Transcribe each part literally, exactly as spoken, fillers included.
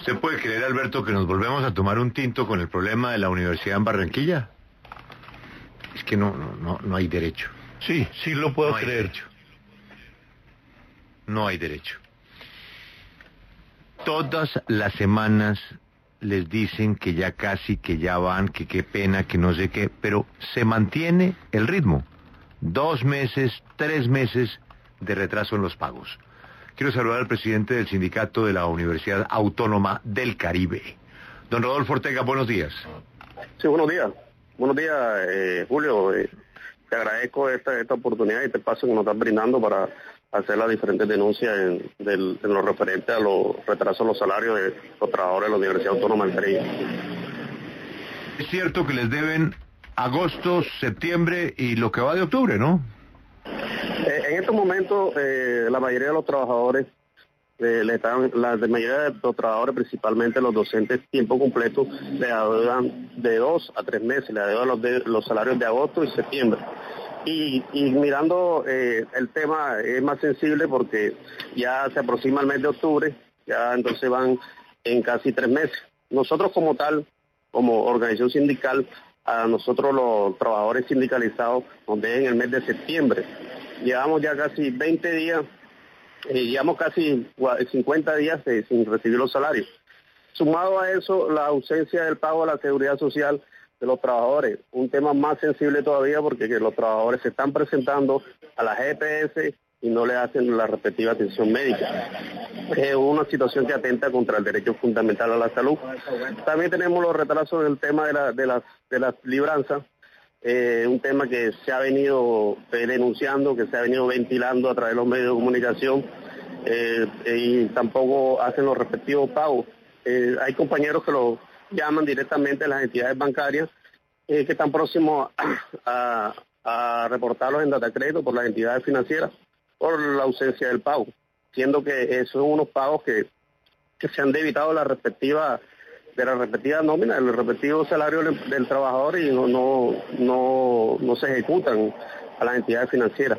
¿Usted puede creer, Alberto, que nos volvemos a tomar un tinto con el problema de la universidad en Barranquilla? Es que no, no, no, no hay derecho. Sí, sí lo puedo no hay creer. Derecho. No hay derecho. Todas las semanas les dicen que ya casi, que ya van, que qué pena, que no sé qué, pero se mantiene el ritmo. Dos meses, tres meses de retraso en los pagos. Quiero saludar al presidente del sindicato de la Universidad Autónoma del Caribe. Don Rodolfo Ortega, buenos días. Sí, buenos días. Buenos días, eh, Julio. Eh, te agradezco esta, esta oportunidad y este paso que nos estás brindando para hacer las diferentes denuncias en, del, en lo referente a los retrasos en los salarios de los trabajadores de la Universidad Autónoma del Caribe. Es cierto que les deben agosto, septiembre y lo que va de octubre, ¿no? Eh, en estos momentos, eh, la mayoría de los trabajadores, eh, le están, la mayoría de los trabajadores, principalmente los docentes tiempo completo, le adeudan de dos a tres meses, le adeudan los, de, los salarios de agosto y septiembre. Y, y mirando eh, el tema es más sensible porque ya se aproxima el mes de octubre, ya entonces van en casi tres meses. Nosotros como tal, como organización sindical, a nosotros los trabajadores sindicalizados nos deben el mes de septiembre. Llevamos ya casi veinte días, eh, llevamos casi cincuenta días eh, sin recibir los salarios. Sumado a eso, la ausencia del pago de la seguridad social de los trabajadores, un tema más sensible todavía porque que los trabajadores se están presentando a la G P S y no le hacen la respectiva atención médica. Es una situación que atenta contra el derecho fundamental a la salud. También tenemos los retrasos en el tema de, la, de, las, de las libranzas, eh, un tema que se ha venido eh, denunciando, que se ha venido ventilando a través de los medios de comunicación, eh, y tampoco hacen los respectivos pagos. Eh, hay compañeros que lo llaman directamente a las entidades bancarias eh, que están próximos a, a, a reportarlos en Datacrédito por las entidades financieras por la ausencia del pago, siendo que esos son unos pagos que, que se han debitado la respectiva, de la respectiva nómina, del respectivo salario del, del trabajador y no, no, no, no se ejecutan a las entidades financieras.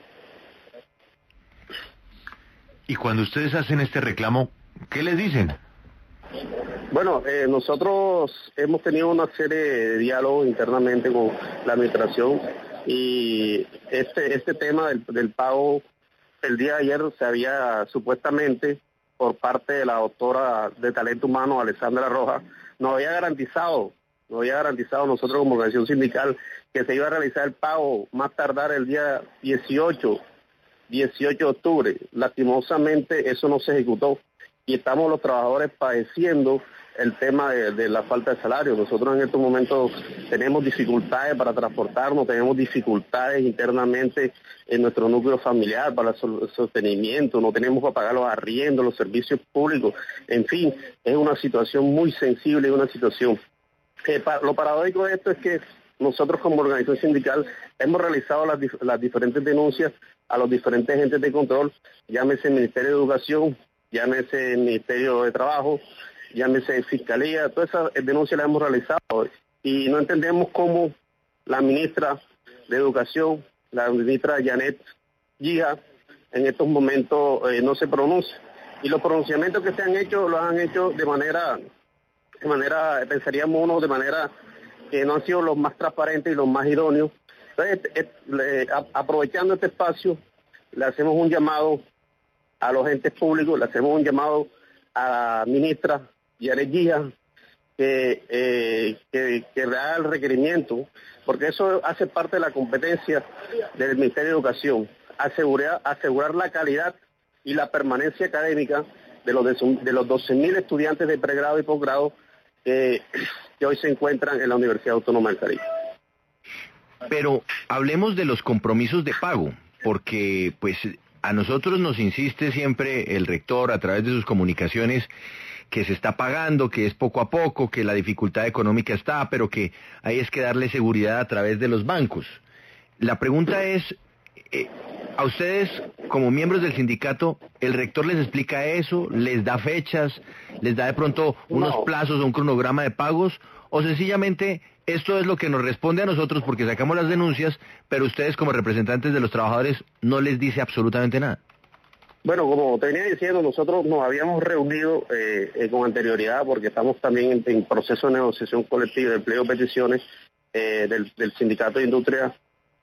Y cuando ustedes hacen este reclamo, ¿qué les dicen? Bueno, eh, nosotros hemos tenido una serie de diálogos internamente con la administración y este este tema del, del pago, el día de ayer se había supuestamente por parte de la doctora de Talento Humano, Alessandra Rojas, nos había garantizado, nos había garantizado nosotros como organización sindical que se iba a realizar el pago más tardar el día dieciocho de octubre. Lastimosamente eso no se ejecutó y estamos los trabajadores padeciendo el tema de, de la falta de salario. Nosotros en estos momentos tenemos dificultades para transportarnos, tenemos dificultades internamente en nuestro núcleo familiar para el sostenimiento, no tenemos para pagar los arriendos, los servicios públicos, en fin, es una situación muy sensible, es una situación. Eh, pa, lo paradójico de esto es que nosotros como organización sindical hemos realizado las, las diferentes denuncias a los diferentes entes de control, llámese Ministerio de Educación, llámese Ministerio de Trabajo, llámese Fiscalía, todas esas denuncias las hemos realizado y no entendemos cómo la ministra de Educación, la ministra Janet Guija, en estos momentos eh, no se pronuncia. Y los pronunciamientos que se han hecho, los han hecho de manera, de manera, pensaríamos uno, de manera que no han sido los más transparentes y los más idóneos. Entonces, eh, eh, aprovechando este espacio, le hacemos un llamado a los entes públicos, le hacemos un llamado a la ministra Janet Guija que, eh, que, que le haga el requerimiento, porque eso hace parte de la competencia del Ministerio de Educación, asegurar, asegurar la calidad y la permanencia académica de los, de los doce mil estudiantes de pregrado y posgrado que, que hoy se encuentran en la Universidad Autónoma del Caribe. Pero hablemos de los compromisos de pago, porque pues a nosotros nos insiste siempre el rector a través de sus comunicaciones que se está pagando, que es poco a poco, que la dificultad económica está, pero que ahí es que darle seguridad a través de los bancos. La pregunta es, eh, a ustedes como miembros del sindicato, ¿el rector les explica eso, les da fechas, les da de pronto unos no. plazos o un cronograma de pagos, o sencillamente esto es lo que nos responde a nosotros porque sacamos las denuncias, pero ustedes como representantes de los trabajadores no les dice absolutamente nada? Bueno, como te venía diciendo, nosotros nos habíamos reunido eh, eh, con anterioridad porque estamos también en, en proceso de negociación colectiva de empleo y peticiones eh, del, del Sindicato de Industria,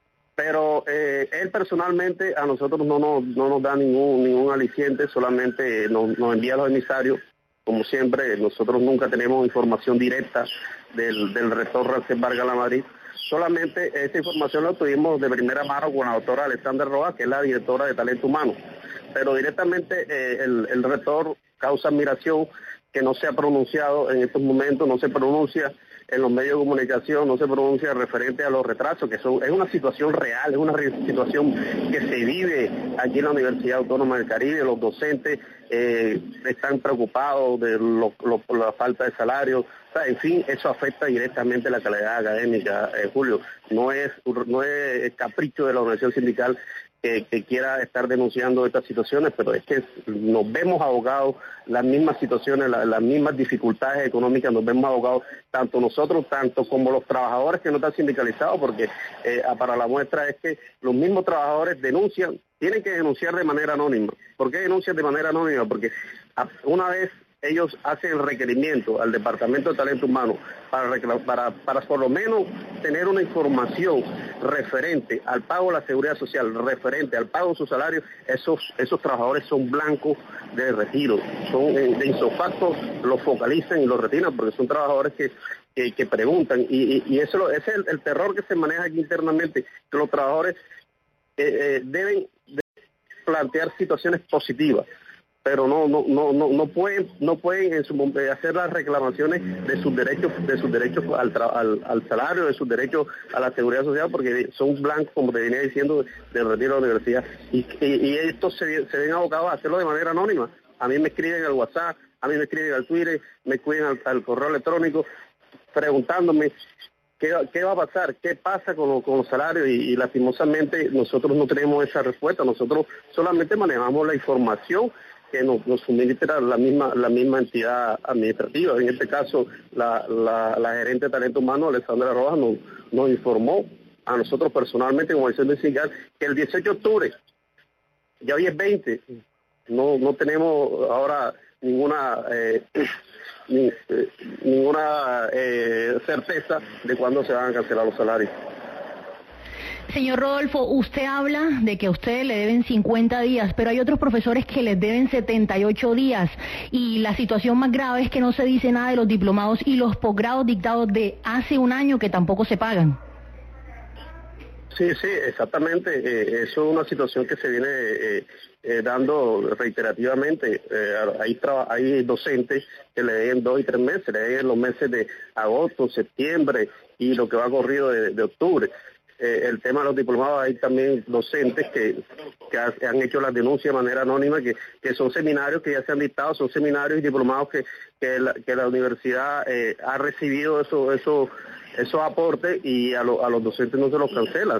pero eh, él personalmente a nosotros no nos, no nos da ningún ningún aliciente, solamente nos, nos envía los emisarios. Como siempre, nosotros nunca tenemos información directa del, del rector Rancés Vargas Lamadrid. Solamente esta información la tuvimos de primera mano con la doctora Alexandra Rojas, que es la directora de Talento Humano. Pero directamente eh, el, el rector causa admiración que no se ha pronunciado en estos momentos, no se pronuncia en los medios de comunicación, no se pronuncia referente a los retrasos, que son, es una situación real, es una situación que se vive aquí en la Universidad Autónoma del Caribe. Los docentes eh, están preocupados de lo, lo, la falta de salario. O sea, en fin, eso afecta directamente la calidad académica, eh, Julio. No es, no es capricho de la organización sindical que, que quiera estar denunciando estas situaciones, pero es que nos vemos abocados, las mismas situaciones, la, las mismas dificultades económicas, nos vemos abocados, tanto nosotros, tanto como los trabajadores que no están sindicalizados, porque eh, para la muestra es que los mismos trabajadores denuncian, tienen que denunciar de manera anónima. ¿Por qué denuncian de manera anónima? Porque una vez ellos hacen el requerimiento al Departamento de Talento Humano para, para, para por lo menos tener una información referente al pago de la seguridad social, referente al pago de su salario, esos, esos trabajadores son blancos de retiro, son de insofacto, los focalizan y los retiran porque son trabajadores que, que, que preguntan y, y, y eso ese es el, el terror que se maneja aquí internamente, que los trabajadores eh, eh, deben de plantear situaciones positivas, pero no no no no no pueden no pueden en su, hacer las reclamaciones de sus derechos de sus derechos al, al, al salario, de sus derechos a la seguridad social, porque son blancos, como te venía diciendo, del retiro de la universidad, y, y, y estos se, se ven abocados a hacerlo de manera anónima. A mí me escriben al WhatsApp, a mí me escriben al Twitter, me escriben al, al correo electrónico preguntándome qué, qué va a pasar, qué pasa con, lo, con los salarios, y, y lastimosamente nosotros no tenemos esa respuesta. Nosotros solamente manejamos la información que nos, nos suministra la misma la misma entidad administrativa. En este caso, la, la, la gerente de Talento Humano, Alexandra Rojas, nos, nos informó a nosotros personalmente, como dirección sindical, que el dieciocho de octubre, ya hoy es veinte, no no tenemos ahora ninguna eh, ni, eh, ninguna eh, certeza de cuándo se van a cancelar los salarios. Señor Rodolfo, usted habla de que a ustedes le deben cincuenta días, pero hay otros profesores que les deben setenta y ocho días, y la situación más grave es que no se dice nada de los diplomados y los posgrados dictados de hace un año que tampoco se pagan. Sí, sí, exactamente. Eh, eso es una situación que se viene eh, eh, dando reiterativamente. Eh, hay, hay docentes que le deben dos y tres meses, le deben los meses de agosto, septiembre y lo que va corrido de, de octubre. Eh, el tema de los diplomados, hay también docentes que, que han hecho las denuncias de manera anónima, que, que son seminarios que ya se han dictado, son seminarios y diplomados que, que, la, que la universidad eh, ha recibido eso, eso, esos aportes, y a, lo, a los docentes no se los cancelan.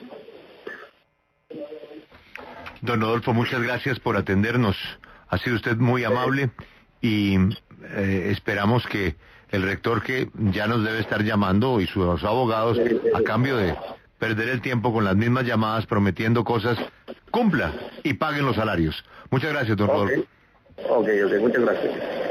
Don Rodolfo, muchas gracias por atendernos. Ha sido usted muy amable y eh, esperamos que el rector, que ya nos debe estar llamando, y sus abogados, a cambio de perder el tiempo con las mismas llamadas prometiendo cosas, cumpla y paguen los salarios. Muchas gracias, don Rodolfo. Ok, ok, okay, muchas gracias.